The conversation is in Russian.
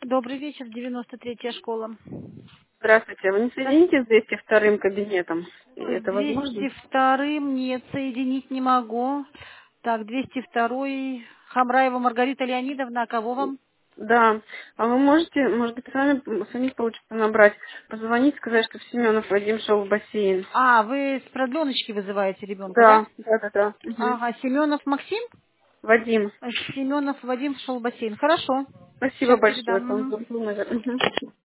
Добрый вечер, 93-я школа. Здравствуйте. Вы не Здравствуйте. соедините с 202-м кабинетом? С Это возможно? 202-м нет, соединить не могу. Так, 202-й, Хамраева Маргарита Леонидовна, а кого вам? Да. А вы можете, может быть, сами получится набрать, позвонить, сказать, что Семенов Вадим шел в бассейн? А, вы с продленочки вызываете ребенка, да? Да, да, да, да. Мгм. Ага, Семенов Максим? Вадим. Семенов Вадим шел в бассейн. Хорошо. Спасибо Сейчас большое. передам. Там Мгм. звонил, наверное. Мгм.